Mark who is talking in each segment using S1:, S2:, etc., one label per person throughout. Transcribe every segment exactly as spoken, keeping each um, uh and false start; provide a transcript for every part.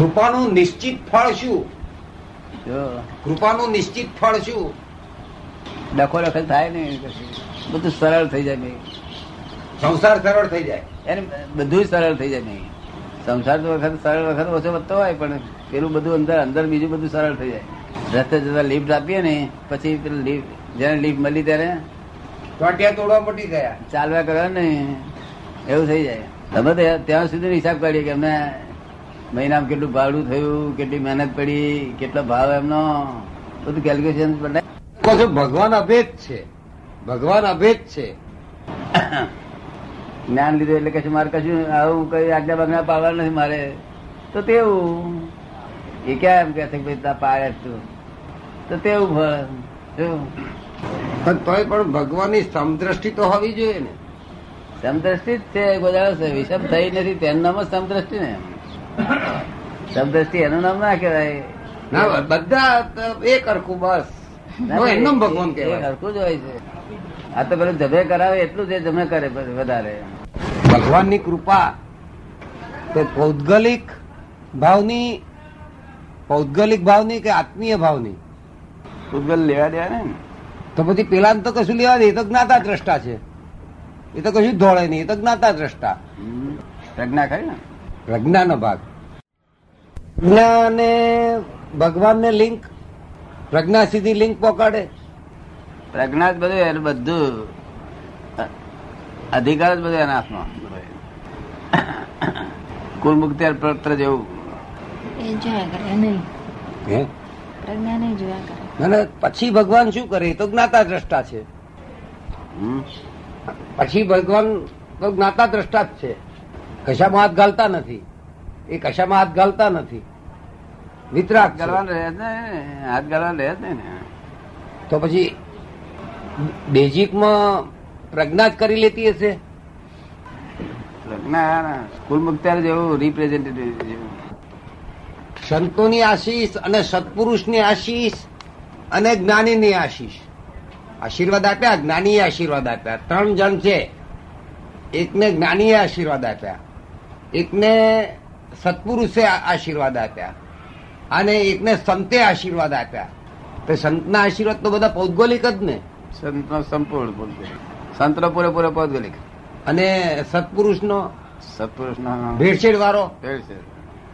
S1: કૃપાનું નિશ્ચિત ફળ શું? કૃપાનું નિશ્ચિત ફળ શું?
S2: ડખો ડખલ થાય ને બધું સરળ થઈ જાય નહીં.
S1: સંસાર સરળ થઈ જાય
S2: એને બધું સરળ થઈ જાય નહીં. સંસાર તો વખત સરળ વખત ઓછો વધતો હોય પણ પેલું બધું અંદર અંદર બીજું બધું સરળ થઈ જાય. રસ્તે જતા લિફ્ટ આપીએ ને પછી પેલું લિફ્ટ જેને લિફ્ટ મળી ત્યારે
S1: ટોટિયા તોડવા મટી ગયા,
S2: ચાલવા કરવા ને એવું થઈ જાય. તમે તો ત્યાં સુધી હિસાબ કાઢીએ કે અમને મહિનામાં કેટલું ભાડું થયું, કેટલી મહેનત પડી, કેટલો ભાવ એમનો, બધું કેલ્ક્યુલેશન બનાય.
S1: ભગવાન અભેદ છે, ભગવાન અભેદ છે.
S2: જ્ઞાન લીધું એટલે કશું મારે કશું આવું કઈ આજ્ઞા બાજ્ઞા પાડવા નથી મારે તો તેવું એ ક્યાં એમ કે છે ભાઈ તા પાડે તું તો તેવું
S1: પણ તોય પણ ભગવાનની સમદ્રષ્ટિ તો હોવી જોઈએ ને.
S2: સમદ્રષ્ટિ જ છે, ગોદાળો છે, વિષમ થઈ નથી તેનું નામ જ સમદ્રષ્ટિ ને. સમદ્રષ્ટિ એનું નામ ના કહેવાય.
S1: ના બધા એક હરખું બસ એમનું ભગવાન કહેવાય.
S2: હરખું જ હોય છે. આ તો પેલું જમે કરાવે એટલું જ જમે કરે વધારે.
S1: ભગવાનની કૃપા તે પૌદ્ગલિક ભાવની પૌદ્ગલિક ભાવની કે આત્મીય ભાવની?
S2: પૂતગલ લેવા દેવા ને
S1: તો પછી પેલા તો કશું લેવા દે, એ તો જ્ઞાતા દ્રષ્ટા છે, એ તો કશું દોડે નહીં, એ તો જ્ઞાતા દ્રષ્ટા.
S2: પ્રજ્ઞા ખરી ને,
S1: પ્રજ્ઞાનો ભાગ. પ્રજ્ઞા ને ભગવાનને લિંક, પ્રજ્ઞા સીધી લિંક પકડે.
S2: પ્રજ્ઞા જ બધું એનું બધું અધિકાર જ બધું એના હાથમાં. કુલ મુક્તિ પત્ર જેવું
S3: એ જોયા કરે નહીં, પ્રજ્ઞા નહીં જોયા કરે.
S1: અને પછી ભગવાન શું કરે? એ તો જ્ઞાતા દ્રષ્ટા છે. પછી ભગવાન તો જ્ઞાતા દ્રષ્ટા જ છે. કશામાં હાથ ગાલતા નથી, એ કશામાં હાથ ગાલતા નથી. વિતરાગ
S2: કરવાનું રહે જ ને, હાથ ગાલવાનું રહે જ નહીં ને.
S1: તો પછી બેઝિકમાં પ્રજ્ઞા જ કરી લેતી હશે.
S2: પ્રજ્ઞા કુલ મુક્તિ જેવું રિપ્રેઝેન્ટેટિવ જેવું.
S1: સંતોની આશીષ અને સત્પુરુષની આશીષ અને જ્ઞાનીની આશીષ, આશીર્વાદ આપ્યા, જ્ઞાનીએ આશીર્વાદ આપ્યા. ત્રણ જણ છે, એકને જ્ઞાનીએ આશીર્વાદ આપ્યા, એકને સત્પુરુષે આશીર્વાદ આપ્યા અને એકને સંતે આશીર્વાદ આપ્યા. તો સંતના આશીર્વાદ તો બધા પૌદ્ગલિક જ ને.
S2: સંતનો સંપૂર્ણ પૌદ્ગલિક, સંતનો પૂરેપૂરો પૌદ્ગલિક.
S1: અને સત્પુરુષનો
S2: સત્પુરુષનો
S1: ભેળસેળ વાળો
S2: ભેળસેળ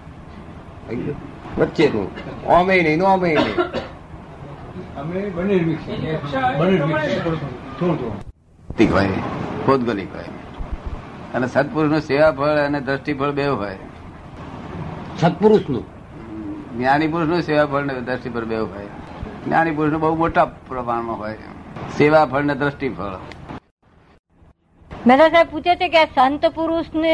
S1: વચ્ચેનું ઓમે નહીં ઓમે નહીં.
S2: પૌદ્ગલિક હોય અને સત્પુરુષ નું સેવા ફળ અને દ્રષ્ટિ ફળ બે હોય.
S1: સત્પુરુષ નું,
S2: જ્ઞાની પુરુષ નું સેવા ફળ ને દ્રષ્ટિ ફળ બે હોય. જ્ઞાની પુરુષ નું બહુ મોટા પ્રમાણમાં હોય સેવા ફળ ને દ્રષ્ટિ ફળ.
S3: મેરા સાહેબ પૂછે છે કે સંત પુરુષ ને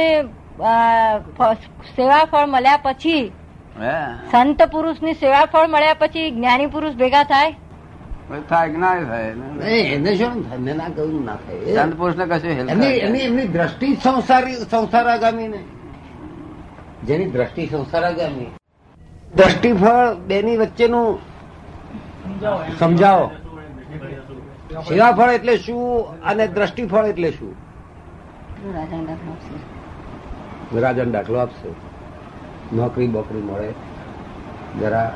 S3: સેવા ફળ મળ્યા પછી, સંત પુરુષ ની સેવા ફળ મળ્યા પછી જ્ઞાની પુરુષ ભેગા થાય?
S2: થાય કે ના થાય?
S1: એને શું થાય? ના કહ્યું ના થાય.
S2: સંત પુરુષ ને કશું
S1: એમની દ્રષ્ટિ સંસારી સંસારાગામી ને, જેની દ્રષ્ટિ સંસારાગામી. દ્રષ્ટિફળ બેની વચ્ચેનું સમજાવો. સેવાફળ એટલે શું અને દ્રષ્ટિફળ એટલે શું? રાજન દાખલો આપશે. નોકરી બોકરી મળે જરા.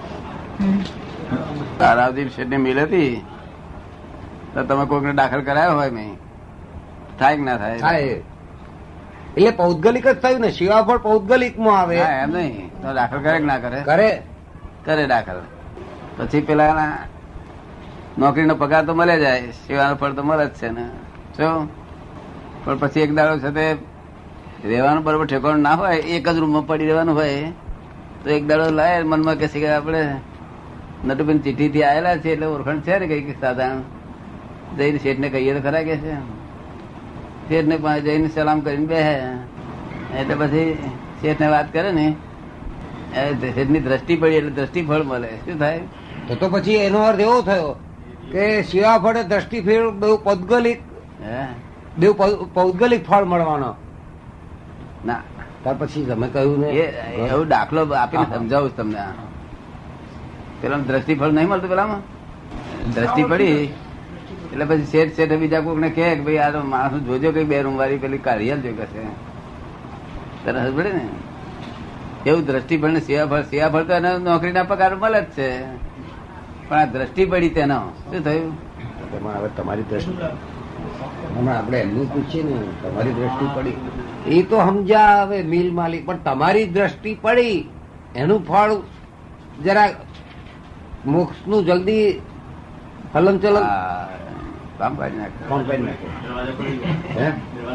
S2: તારાવદીપ શેઠ ની મિલ હતી તો તમે કોઈક ને દાખલ કરાયો હોય નહીં, થાય કે ના થાય?
S1: થાય. એટલે પૌદ્ગલિક જ થયું ને. સેવાફળ પૌદ્ગલિક માં આવે
S2: એમ નહીં તો દાખલ કરે કે ના કરે?
S1: કરે
S2: કરે દાખલ. પછી પેલા નોકરીનો પગાર તો મળે જાય, સેવાનું ફળ તો મળે જ છે ને. શું પણ પછી એક દાડો છે તે રહેવાનું બરોબર ઠેકાણું ના હોય, એક જ રૂમમાં પડી રહેવાનું હોય તો એક દાડો લાય મનમાં કે છે કે આપણે નટુબેન ચિઠ્ઠી થી આવેલા છે એટલે ઓળખાણ છે ને કઈ સાધારણ, જઈને શેઠ ને કહીએ તો ખરા કે છે. શેઠ ને જઈને સલામ કરીને બેહે એટલે પછી શેઠ ને વાત કરે ને શેઠ ની દ્રષ્ટિ પડી એટલે દ્રષ્ટિ ફળ મળે. શું થાય?
S1: તો તો પછી એનો અર્થ એવો થયો કે સેવા ફળે દ્રષ્ટિ ફેર બહુ પૌદ્ગલિક, બહુ પૌદ્ગલિક ફળ મળવાનો.
S2: ના
S1: ત્યાર પછી તમે કહ્યું ને
S2: એવું દાખલો આપીને સમજાવું તમને. પેલા દ્રષ્ટિ ફળ નહીં મળતું, પેલામાં દ્રષ્ટિ પડી એટલે પછી શેઠ શેઠ બીજા કોઈક ને કે ભાઈ આ માણસ જોજો કઈ બે રૂમ વાળી પેલી કાઢી આપજો કે તરસ પડે ને એવું દ્રષ્ટિફળ ને સેવાફળ સેવાફળ તો એને નોકરીના પગાર મળે જ છે, પણ આ દ્રષ્ટિ પડી તેનો શું થયું?
S1: તેમાં હવે તમારી દ્રષ્ટિ હમણાં આપણે એમનું પૂછીએ ને, તમારી દ્રષ્ટિ પડી એ તો સમજ્યા હવે મિલ માલિક, પણ તમારી દ્રષ્ટિ પડી એનું ફળ જરા મોક્ષ નું જલ્દી હલન ચલન
S2: કામ કરી નાખે,
S1: કોણ કરી નાખે હે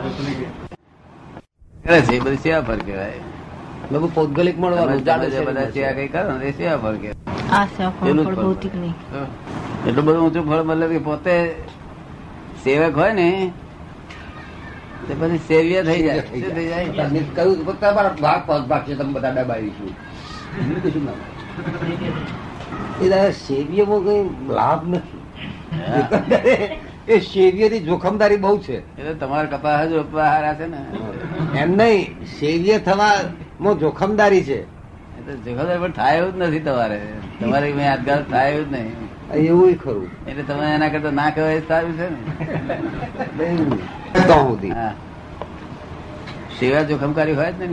S2: કરે છે એ બધી સેવાફળ કહેવાય.
S1: બધું પૌદ્ગલિક મળવાનું
S2: બધા સેવા કઈ કરો ને એ સેવાફળ કહેવાય.
S3: આ સેવાફળ ફળ ભૌતિક નહીં.
S2: એટલું બધું ઊંચું ફળ મતલબ કે પોતે સેવક હોય ને તે પછી સેવ્ય થઈ જાય. શું થઈ જાય?
S1: કહ્યું તમારા ભાગ પાંચ ભાગ છે, તમે બધા દબાવીશું એ દાદા સેવ્યમાં કઈ લાભ નથી. એ સેવ્ય ની જોખમદારી બહુ છે.
S2: એટલે તમારા કપાસ જ રોપવા હારા છે ને
S1: એમ નહીં, સેવ્ય થવામાં જોખમદારી છે.
S2: એ તો જોખમદારી પણ થાય એવું જ નથી. તમારે તમારે યાદગાર થાય એવું જ નહીં.
S1: એવું ખરું.
S2: એટલે તમે એના કરતા ના કહેવાય સારું છે ને. હા, સેવા જોખમકારી હોય જ ને.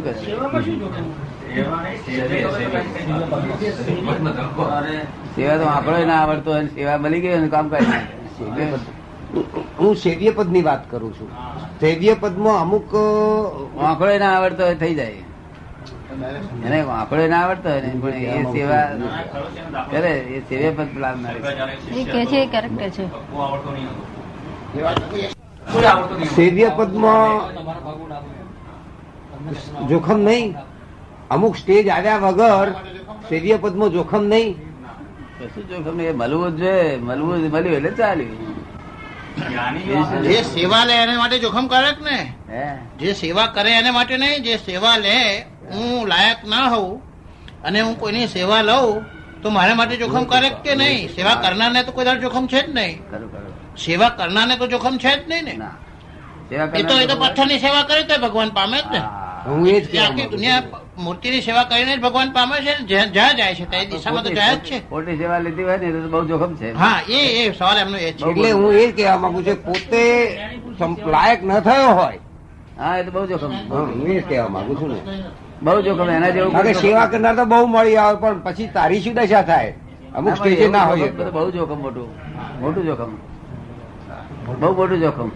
S2: સેવા તો આંકડો ના આવડતો હોય, સેવા મળી ગઈ કામ કરી નાખે.
S1: હું સેવ્ય પદ ની વાત કરું છું. સેવ્ય પદમાં અમુક
S2: આંકડો ના આવડતો હોય થઈ જાય. એને આંકડો ના આવડતો હોય ને પણ એ સેવા કરે એ સેવ્ય પદ લાવનાર
S1: છે. સેવ્ય પદમાં જોખમ નહીં. અમુક સ્ટેજ આવ્યા વગર સેવ્ય પદમાં જોખમ નહીં.
S2: કશું જોખમ નહીં. મળવું જ જોઈએ. મળવું મળ્યું એટલે ચાલ્યું.
S4: જે સેવા લે એને માટે જોખમ કરે ને. જે સેવા કરે એને માટે નહીં. જે સેવા લે, હું લાયક ના હોઉં અને હું કોઈની સેવા લઉં તો મારા માટે જોખમ કરે કે નહીં? સેવા કરનારને તો કોઈ જોખમ છે જ નહીં. સેવા કરનારને તો જોખમ છે જ નહીં ને. એ તો એ તો પથ્થરની સેવા કરે તો ભગવાન પામે જ ને.
S1: હું એ જ
S4: આખી દુનિયા મૂર્તિની સેવા કરીને જ ભગવાન પામે છે. જ્યાં જાય છે તે દિશામાં તો જાય જ છે.
S2: ખોટી સેવા લીધી હોય ને તો બહુ જોખમ છે.
S4: હા, એ એ સવાલ એમનો એ છે.
S1: એટલે હું એ કહેવા માંગુ છું, પોતે લાયક ન થયો હોય.
S2: હા, એ તો બહુ જોખમ.
S1: હું એ કહેવા માંગુ છું ને,
S2: બહુ જોખમ. એના જેવું
S1: સેવા કરનાર તો બહુ મળી આવે, પણ પછી તારી શું દશા થાય? અમુક સ્ટેજે ના હોય.
S2: બહુ જોખમ. મોટું મોટું જોખમ. બહુ મોટું જોખમ.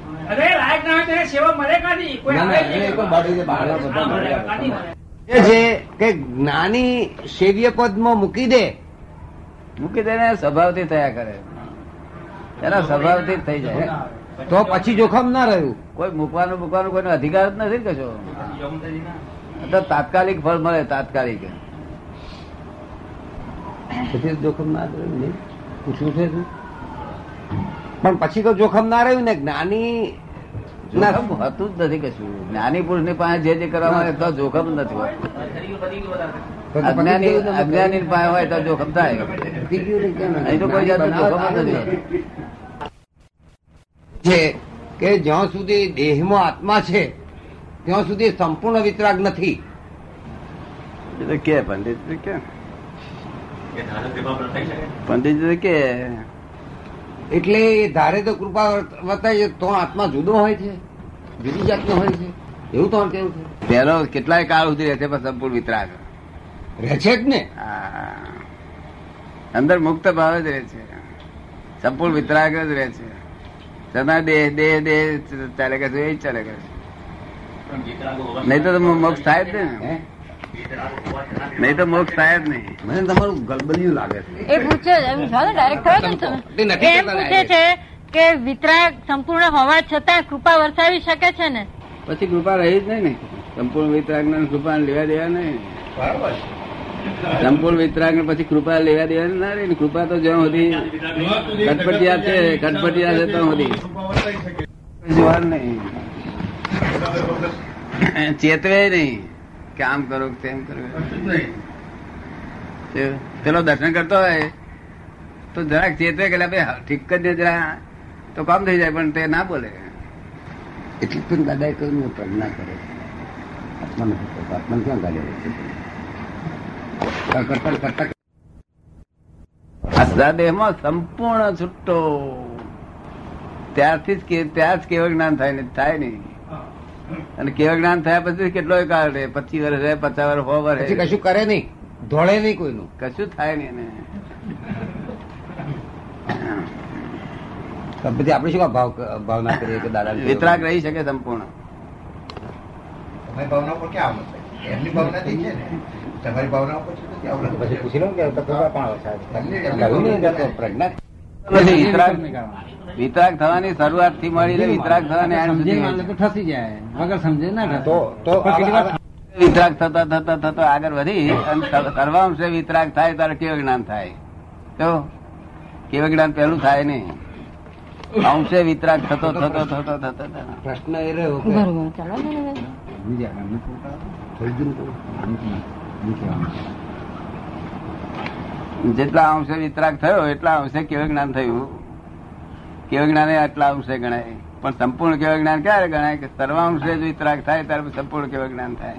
S1: એ છે કે જ્ઞાની સેવ્ય પદમાં મૂકી દે,
S2: મૂકી દે ને સ્વભાવથી થયા કરે. એના સ્વભાવથી જ થઈ જાય
S1: તો પછી જોખમ ના રહ્યું.
S2: કોઈ મૂકવાનું મૂકવાનું કોઈનો અધિકાર જ નથી કશો. તો તાત્કાલિક ફળ મળે. તાત્કાલિક
S1: પછી જોખમ ના રહ્યું ને પૂછવું છે. પણ પછી તો જોખમ ના રહ્યું ને. જ્ઞાની
S2: જોખમ હોતું જ નથી કશું. જ્ઞાની પુરુષ ની પાસે જે જે કરવા માંગે તો જોખમ નથી હોતું. અજ્ઞાની અજ્ઞાની પાસે હોય તો જોખમ થાય. અહીં તો કોઈ જાતનું જોખમ જ નથી
S1: છે કે જ્યાં સુધી દેહમાં આત્મા છે ત્યાં સુધી સંપૂર્ણ વિતરાગ નથી.
S2: કે પંડિત કે પંડિત કે
S1: એટલે એ ધારે તો કૃપા વર્તાય તો આત્મા જુદો હોય છે, જુદી જાતનો હોય છે, એવું તો કેવું છે?
S2: પેલો કેટલાય કાળ સુધી રહે છે પણ સંપૂર્ણ વિતરાગ
S1: રહે છે જ ને.
S2: અંદર મુક્ત ભાવ જ રહે છે. સંપૂર્ણ વિતરાગ જ રહે છે. સદા દેહ દેહ દેહ ચાલે કરે એ ચાલે કરે. નહીં તો મોક્ષ થાય જ ને. નહીં તો મોક્ષ થાય જ નહીં.
S1: મને તમારું ગલબલિયું લાગે છે.
S3: એ પૂછે એમ ડાયરેક્ટ થયો ને તમે એમ પૂછે છે કે વિતરાગ સંપૂર્ણ હોવા છતાં કૃપા વરસાવી શકે છે ને.
S2: પછી કૃપા રહી જ નહીં ને. સંપૂર્ણ વિતરાગ ને કૃપા લેવા દેવા નહીં. સંપૂર્ણ વિતરાગ ને પછી કૃપા લેવા દેવા ના રહી ને. કૃપા તો જ્યાં સુધી કટપટિયા છે કટપટિયા છે ત્યાં સુધી જોવાનું નહીં. ચેતવે નહીં કે આમ કરો તેમ કરો. પેલો દર્શન કરતો હોય તો જરાક ચેતવે કે ભાઈ ઠીક જ જરા તો કામ થઈ જાય, પણ તે ના બોલે.
S1: એટલી પણ દાદાએ કહ્યું પ્રજ્ઞા કરે. આત્મા નથી કરતો. આત્મા ક્યાં ગાલ્યો કરતા કરતા
S2: આ દેહમાં સંપૂર્ણ છૂટો ત્યારથી જ ત્યાં જ કેવળ જ્ઞાન થાય ને થાય નહીં. અને કેવળ જ્ઞાન થયા પછી કેટલો કાળ રહે, પચીસ વર્ષ રહે, પચાસ વર્ષ, સો વર્ષ
S1: પછી કશું કરે નહીં, ધોળે નહીં કોઈનું,
S2: કશું થાય નહીં એને.
S1: પછી આપણે શું ભાવ ભાવના કરીએ કે દાદા
S2: વિતરાગ રહી શકે સંપૂર્ણ.
S4: તમારી ભાવના ઉપર ક્યાં આવશે? એમની ભાવનાથી છે ને, તમારી ભાવના ઉપર છે તો ક્યાં આવશે?
S1: પછી પૂછી લો કે પ્રજ્ઞા
S2: વિતરાગ વિતરાગ થવાની શરૂઆત થી મળીને વિતરાગ થવાની એન્ડ સુધી
S5: ઠસી જાય વગર સમજે ના
S1: તો તો
S2: વિતરાગ થતા થતા થતા આગળ વધી અને સર્વાંશે વિતરાગ થાય ત્યારે કેવ જ્ઞાન થાય. તો કેવ જ્ઞાન પહેલું થાય નહીં, અંશે વિતરાગ થતો થતો થતો થતો
S1: પ્રશ્ન એ રહ્યો કે
S2: જેટલા અંશે વિતરાગ થયો એટલા અંશે કેવ જ્ઞાન થયું. કેવ જ્ઞાન આટલા અંશે ગણાય, પણ સંપૂર્ણ કેવ જ્ઞાન ક્યારે ગણાય કે સર્વાંશે જ વિતરાગ થાય ત્યારે સંપૂર્ણ કેવ જ્ઞાન થાય.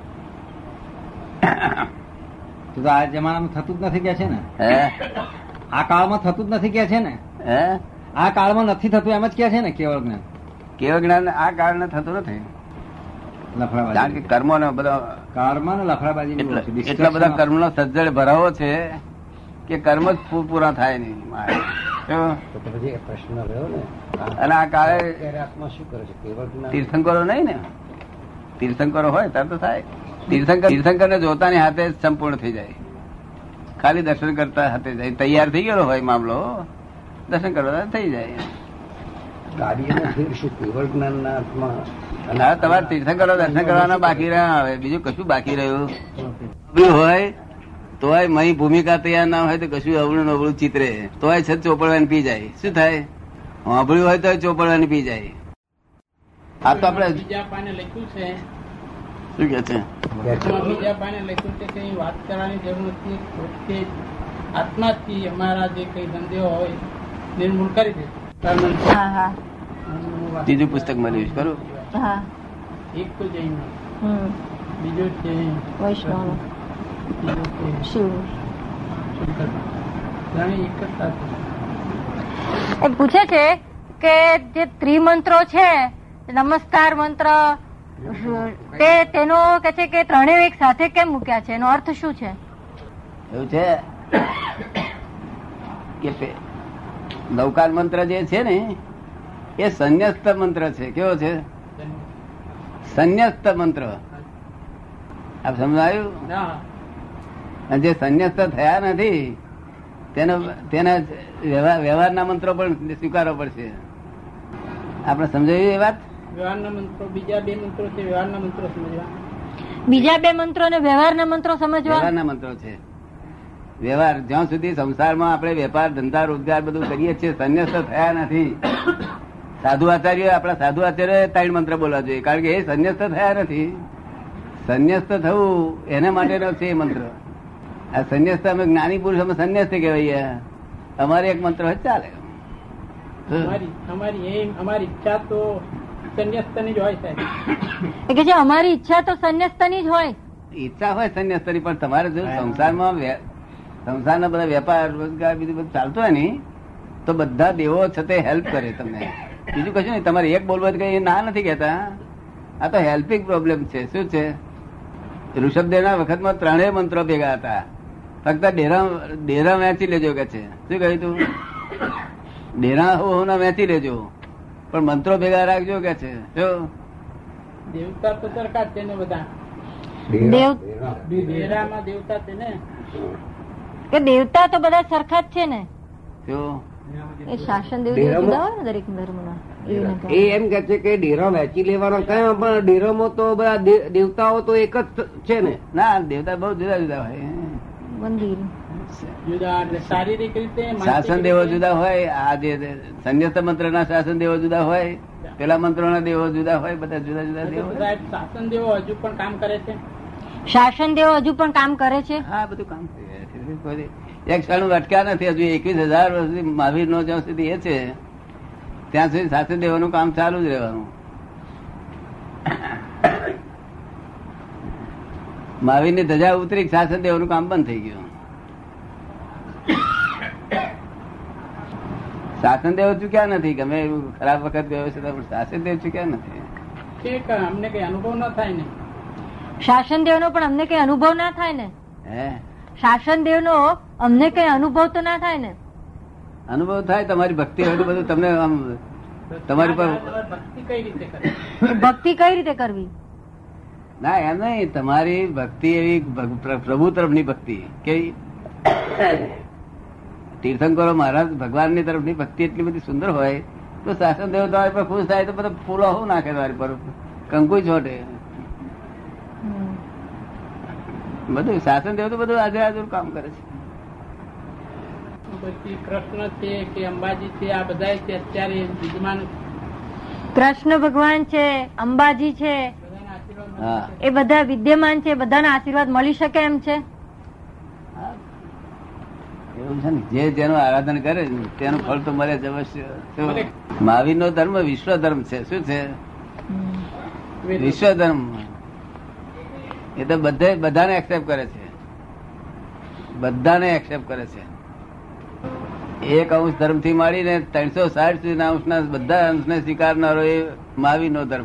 S5: તો આ જમાનામાં થતું જ નથી કે છે ને,
S2: હે
S5: આ કાળમાં થતું જ નથી કે છે ને,
S2: હે
S5: આ કાળમાં નથી થતું એમ જ કે છે ને કેવળ જ્ઞાન.
S2: કેવ જ્ઞાન આ કાળને થતું નથી,
S5: લફડાબાજી
S2: કારણ કે કર્મો ને બધા
S5: કાળમાં ને લફડાબાજી
S2: એટલા બધા કર્મ નો સજ્જડ ભરાવો છે કે કર્મ જ પૂરા થાય નહીં.
S1: તો પછી પ્રશ્ન રહ્યો ને,
S2: અને આ કાળે
S1: આત્મા શું કરે છે? કેવળ
S2: તીર્થંકરો નહીં ને, તીર્થંકરો હોય ત્યારે તો થાય. તીર્થંકર તીર્થંકર ને જોતાની હાથે જ સંપૂર્ણ થઈ જાય, ખાલી દર્શન કરતા હાથે જાય. તૈયાર થઈ ગયેલો હોય મામલો, દર્શન કરવા થઈ જાય.
S1: કાર્યનો ફેર શું? કેવળ જ્ઞાનના આત્મા
S2: હા, તમારે તીર્થંકરો દર્શન કરવાના બાકી રહ્યા, હવે બીજું કશું બાકી રહ્યું હોય તોય મહી ભૂમિકા તૈયાર ના હોય તો કશું અવળું નવળું ચિત્રે તોય છત ચોપડવાની પી જાય. શું થાય? સાંભળ્યું હોય તો ચોપડવાની પી જાય. આ તો આપડે
S6: બીજા પાને લખ્યું છે,
S2: શું કે છે?
S6: બીજા પાને લખ્યું છે કે વાત કરવાની જરૂર નથી, પોતે આત્માથી અમારા જે કઈ ધંધો હોય નિર્મૂળ કરી દે.
S3: હા હા
S2: ત્રીજું પુસ્તક મળ્યું છે ખરું?
S3: હા
S6: એક તો જૈન,
S3: હમ
S6: બીજો છે
S3: વૈષ્ણવ
S6: બીજો છે
S3: શિવ.
S6: શંકર. જાણે એક જ સાથે.
S3: એ પૂછે છે કે જે ત્રિમંત્રો છે, નમસ્કાર મંત્ર, તે તેનો કે છે કે ત્રણેય એક સાથે કેમ મૂક્યા છે, એનો અર્થ શું છે?
S2: એવું છે કે નૌકાર મંત્ર જે છે ને એ સંન્યસ્ત મંત્ર છે. કેવો છે? સંન્યસ્ત મંત્ર. આપ સમજાયું?
S6: હા,
S2: અને જે સંન્યસ્ત થયા નથી તેનો તેના વ્યવહારના મંત્રો પણ સ્વીકારવો પડશે. આપણે સમજાયું એ વાત?
S6: વ્યવહારના મંત્રો, બીજા બે મંત્રો છે વ્યવહારના મંત્રો સમજવા.
S3: બીજા બે મંત્રો ને વ્યવહારના મંત્રો સમજવા.
S2: વ્યવહારના મંત્રો છે. વ્યવહાર જ્યાં સુધી સંસારમાં આપણે વેપાર ધંધા રોજગાર બધું કરીએ છીએ, સંન્યસ્ત થયા નથી. સાધુ આચાર્ય આપણા સાધુ આચાર્ય ત્રણ મંત્ર બોલવા જોઈએ, કારણ કે એ સંન્યસ્ત થયા નથી. સંન્યસ્ત થવું એના માટેનો છે એ મંત્ર. આ સંન્યસ્ત અમે જ્ઞાની પુરુષ અમે સંન્યસ્ત કહેવાય, અમારે એક મંત્ર હોય ચાલે.
S6: અમારી અમારી એ અમારી ઈચ્છા તો સંન્યસ્તની જ હોય સાહેબ.
S3: કે જે અમારી ઈચ્છા તો સંન્યસ્તની જ હોય.
S2: ઈચ્છા હોય સંન્યસ્તની, પણ તમારે જો સંસારમાં સંસારના બધા વેપાર રોજગાર બીજું બધું ચાલતું હોય ને તો બધા દેવો છતાં હેલ્પ કરે તમને. બીજું કશું નહીં. તમારે એક બોલવું કઈ ના નથી કેતા, આ તો હેલ્પિંગ પ્રોબ્લેમ છે. શું છે? ઋષભદેવ ના વખતમાં ત્રણેય મંત્રો ભેગા હતા. ફક્ત ડેરા ડેરા વેચી લેજો કે છે. શું કહ્યું તું? ડેરા હો ના વેચી લેજો, પણ મંત્રો ભેગા રાખજો કે છે. જો
S6: દેવતા તો સરખા છે ને બધા.
S3: દેવ
S6: ડેરામાં દેવતા છે ને,
S3: કે દેવતા તો બધા સરખા જ છે ને.
S2: જો
S3: એ શાસન દેવ જુદા હોય ને દરેક ધર્મના.
S1: એ એમ કે છે કે ડેરા વેચી લેવાનો કઈ, પણ ડેરામાં તો બધા દેવતાઓ તો એક જ છે ને.
S2: ના, દેવતા બહુ જુદા જુદા હોય.
S3: મંદિર
S6: જુદા એટલે શારીરિક રીતે
S2: શાસન દેવો જુદા હોય. આ જે સંન્યસ્ત મંત્ર ના શાસન દેવો જુદા હોય, પેલા મંત્રો ના દેવો જુદા હોય. બધા જુદા જુદા દેવો.
S6: સાહેબ શાસન દેવો હજુ પણ કામ કરે છે.
S3: શાસન દેવો હજુ પણ કામ કરે છે.
S2: હા, બધું કામ કરે છે. એક ક્ષણ અટક્યા નથી. હજુ એકવીસ હજાર વર્ષથી મહાવીર નો જ્યાં સુધી એ છે ત્યાં સુધી શાસન દેવાનું કામ ચાલુ જ રહેવાનું. મહાવીર ની ધજા ઉતરી, શાસન દેવાનું કામ બંધ થઈ ગયું. શાસન દેવ ચૂક્યા નથી. ગમે એવું ખરાબ વખત ગયો છે પણ શાસન દેવ ચૂક્યા નથી.
S6: છે કે અમને કઈ અનુભવ ના થાય ને?
S3: શાસન દેવ નો પણ અમને કઈ અનુભવ ના થાય ને?
S2: હે
S3: શાસન દેવ નો અમને કઈ અનુભવ તો ના થાય ને?
S2: અનુભવ થાય. તમારી ભક્તિ હોય તો બધું તમને આમ તમારી પર
S6: ભક્તિ કઈ રીતે કરવી?
S3: ભક્તિ કઈ રીતે કરવી?
S2: ના એમ નહીં, તમારી ભક્તિ એવી પ્રભુ તરફની ભક્તિ કેવી. તીર્થંકરો મહારાજ ભગવાનની તરફની ભક્તિ એટલી બધી સુંદર હોય તો શાસન દેવ તમારી પર ખુશ થાય તો બધા ફૂલો હું નાખે તમારી પર, કંકુ છોટે બધું. શાસન દેવ તો બધું આજે આજુ કામ કરે છે.
S6: પછી કૃષ્ણ છે કે અંબાજી છે, આ બધા છે અત્યારે વિદ્યમાન.
S3: કૃષ્ણ ભગવાન છે, અંબાજી છે,
S6: બધાના આશીર્વાદ
S2: હા
S3: એ બધા વિદ્યમાન છે, બધાના આશીર્વાદ મળી શકે એમ છે.
S2: એવું છે ને, જે જેનું આરાધન કરે તેનું ફળ તો મળે જ અવશ્ય. મહાવીર નો ધર્મ વિશ્વ ધર્મ છે. શું છે? વિશ્વ ધર્મ. એ તો બધે બધાને એક્સેપ્ટ કરે છે, બધાને એક્સેપ્ટ કરે છે. એક અંશ ધર્મ થી માંડીને ત્રણસો સાઠ સુધીના અંશના બધા અંશને સ્વીકારનારો એ મહાવીર નો ધર્મ.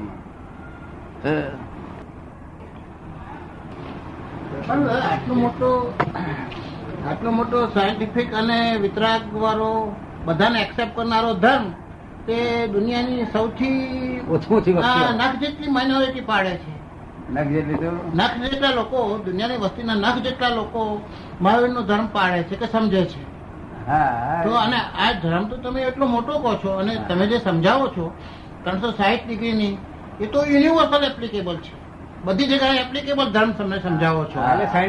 S4: આટલો મોટો આટલો મોટો સાયન્ટિફિક અને વિતરાગ વાળો બધાને એક્સેપ્ટ કરનારો ધર્મ તે દુનિયાની સૌથી
S5: ઓછું
S4: નખ જેટલી માઇનોરિટી પાડે છે.
S2: નખ જેટલી તો
S4: નખ જેટલા લોકો, દુનિયાની વસ્તીના નખ જેટલા લોકો મહાવીર નો ધર્મ પાડે છે કે સમજે છે.
S2: હા.
S4: તો અને આ ધર્મ તો તમે એટલો મોટો કહો છો અને તમે જે સમજાવો છો ત્રણસો સાહીઠ ડિગ્રીની, એ તો યુનિવર્સલ એપ્લિકેબલ છે. બધી જગ્યાએ એપ્લિકેબલ ધર્મ તમે સમજાવો છો.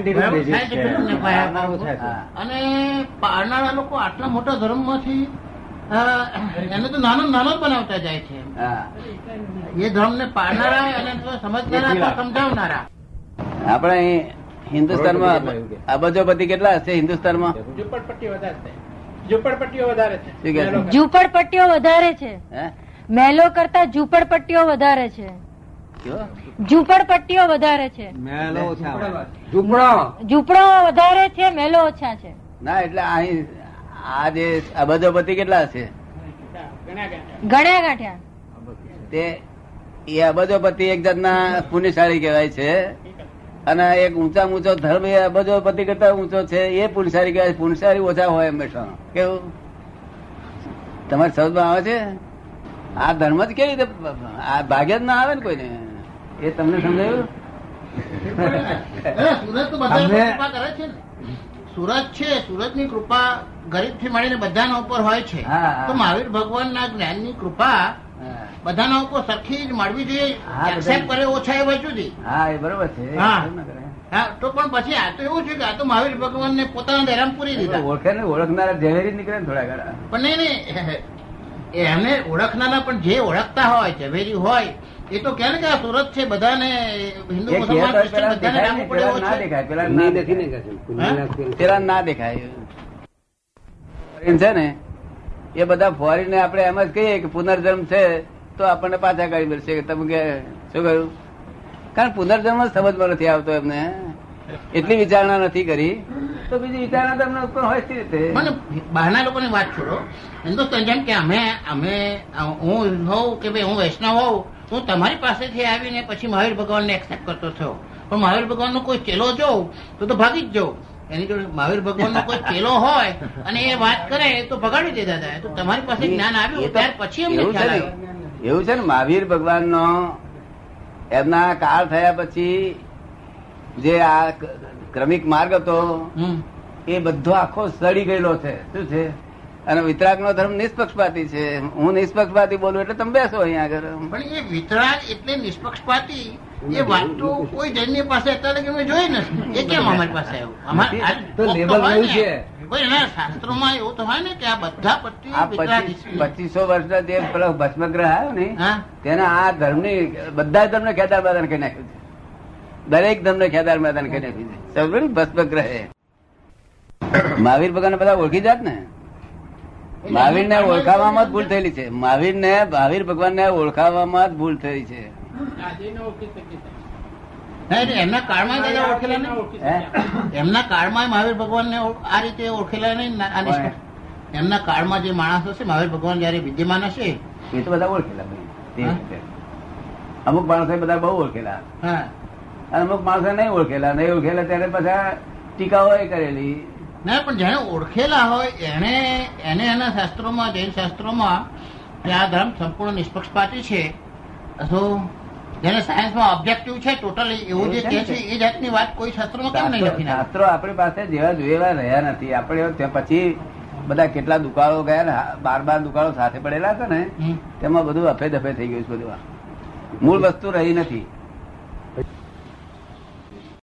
S4: અને પાડનારા લોકો આટલા મોટા ધર્મ માંથી એને તો નાનો નાનો જ બનાવતા જાય છે. એ ધર્મ ને પાડનારા અને સમજનારા સમજાવનારા.
S2: આપણે હિન્દુસ્તાનમાં અબજોપતિ કેટલા હશે? હિન્દુસ્તાનમાં
S6: ઝુંપડપટ્ટીઓ વધારે છે. ઝુંપડપટ્ટીઓ વધારે છે.
S2: શું કહે છે?
S3: ઝુંપડપટ્ટીઓ વધારે છે.
S2: હે?
S3: મહેલો કરતા ઝુંપડપટ્ટીઓ વધારે છે.
S2: કેવો?
S3: ઝુંપડપટ્ટીઓ વધારે છે.
S5: ઝૂંપડો
S3: ઝૂંપડો વધારે છે, મહેલો ઓછા છે.
S2: ના એટલે અહીં આ જે અબજોપતિ કેટલા હશે?
S6: ઘણા ઘણા
S3: ગણ્યા ગાંઠ્યા.
S2: તે એ અબજોપતિ એક જાતના પુણ્યશાળી કહેવાય છે, અને એક ઊંચા ઊંચો ધર્મ એ અબજોપતિ કરતા ઊંચો છે એ પુણ્યશાળી કહેવાય. પુણ્યશાળી ઓછા હોય હંમેશા. કેવું તમારી સમજમાં આવે છે? આ ધર્મ જ કેવી રીતે આ ભાગ્ય જ ના આવે ને કોઈને. એ તમને સમજાયું?
S4: સુરત તો બધા કૃપા કરે છે ને. સુરત છે, સુરત ની કૃપા ગરીબ થી મળીને બધાના ઉપર હોય છે. તો મહાવીર ભગવાન ના જ્ઞાન ની કૃપા બધાના ઉપર સરખી જ મળવી જોઈએ. એક્સેપ્ટ કરે ઓછા એ વચ્ચે સુધી.
S2: હા એ બરોબર છે.
S4: હા તો પણ પછી આ તો એવું છે કે આ તો મહાવીર ભગવાન ને પોતાના ધેરામ પૂરી દીધા.
S2: ઓળખે ને ઓળખનારા ઝવેરી નીકળે ને થોડા ઘણા.
S4: પણ નહીં નહીં એમને ઓળખનારા પણ જે ઓળખતા હોય ઝવેરી હોય એ તો કે ને કે આ સુરત છે બધાને હિન્દુ મુસલમાન ક્રિશ્ચન બધાને રાખવું પડે એવો
S2: ના
S4: છે.
S2: દેખાય. પેલા ના દેખાય. પેલા ના દેખાય છે ને. એ બધા ફોરીને આપણે એમ જ કહીએ કે પુનર્જન્મ છે તો આપણને પાછા કાઢી મળશે કે તમે કે શું કહ્યું? કારણ પુનર્જન્મ જ સમજમાં નથી આવતો એમને. એટલી વિચારણા નથી કરી તો બીજી વિચારણા તમને ઉપર હોય છે રીતે.
S4: મને બહારના લોકોની વાત છોડો. હિન્દુસ્તાન જેમ કે અમે અમે હું હોઉં કે ભાઈ હું વૈષ્ણવ હોઉં, હું તમારી પાસેથી આવીને પછી મહાવીર ભગવાનને એક્સેપ્ટ કરતો થયો, પણ મહાવીર ભગવાનનો કોઈ ચેલો જોઉં તો તો ભાગી જ જાઉં. એની જોડે મહાવીર ભગવાનનો કોઈ ચેલો હોય અને એ વાત કરે તો ભગાડી દેતા હતા. તો તમારી પાસે જ્ઞાન આવ્યું ત્યાર પછી અમને ખ્યાલ આવ્યો.
S2: એવું છે ને, મહાવીર ભગવાન નો એમના કાળ થયા પછી જે આ ક્રમિક માર્ગ હતો એ બધો આખો સડી ગયેલો છે. શું છે? અને વિતરાગ નો ધર્મ નિષ્પક્ષપાતી છે. હું નિષ્પક્ષપાતી બોલું એટલે તમે બેસો અહીંયા આગળ.
S4: પણ એ વિતરાગ એટલે નિષ્પક્ષપાતી એ વાત તો કોઈ જૈનની પાસે અત્યારે કે મેં જોઈ નથી. એ કેમ અમારી પાસે આવ્યું? શાસ્ત્રોમાં એવું તો હોય ને કે આ બધા પટ્ટી
S2: પચીસો વર્ષના જે પેલો ભસ્મગ્રહ આવ્યો ને તેને આ ધર્મ ની બધા ધર્મ ને ખેદાર મેદાન કરી નાખ્યું છે. દરેક ધર્મ ને ખેદાર મેદાન કરી નાખ્યું છે. ભસ્મગ્રહ મહાવીર ભગવાન બધા ઓળખી જાત ને. મહાવીર ને ઓળખાવામાં જ ભૂલ થયેલી છે. મહાવીર ને મહાવીર ભગવાન ને ઓળખાવામાં જ ભૂલ થઈ છે.
S4: એમના કાળમાં ઓળખેલા નહીં. એમના કાળમાં મહાવીર ભગવાન ને આ રીતે ઓળખેલા નહીં. એમના કાળમાં જે માણસો છે મહાવીર ભગવાન જયારે વિદ્યમાન હશે
S2: એ તો બધા ઓળખેલા. અમુક માણસો બધા બહુ ઓળખેલા
S4: હા
S2: અને અમુક માણસો નહીં ઓળખેલા નહીં ઓળખેલા ત્યારે પાછા ટીકાઓ કરેલી.
S4: ના પણ જેને ઓળખેલા હોય એને એને એના શાસ્ત્રોમાં જૈન શાસ્ત્રોમાં આ ધર્મ સંપૂર્ણ નિષ્પક્ષપાતી છે, તો જેને સાયન્સમાં ઓબ્જેક્ટિવ છે ટોટલી એવું જે કહે છે એ જાતની વાત કોઈ શાસ્ત્રોમાં કેમ નહીં લખી?
S2: શાસ્ત્રો આપણી પાસે જેવા જોયેલા રહ્યા નથી. આપણે પછી બધા કેટલા દુકાળો ગયા ને બાર બાર દુકાળો સાથે પડેલા હતા ને તેમાં બધું અફે દફે થઈ ગયું છે. બધું મૂળ વસ્તુ રહી નથી.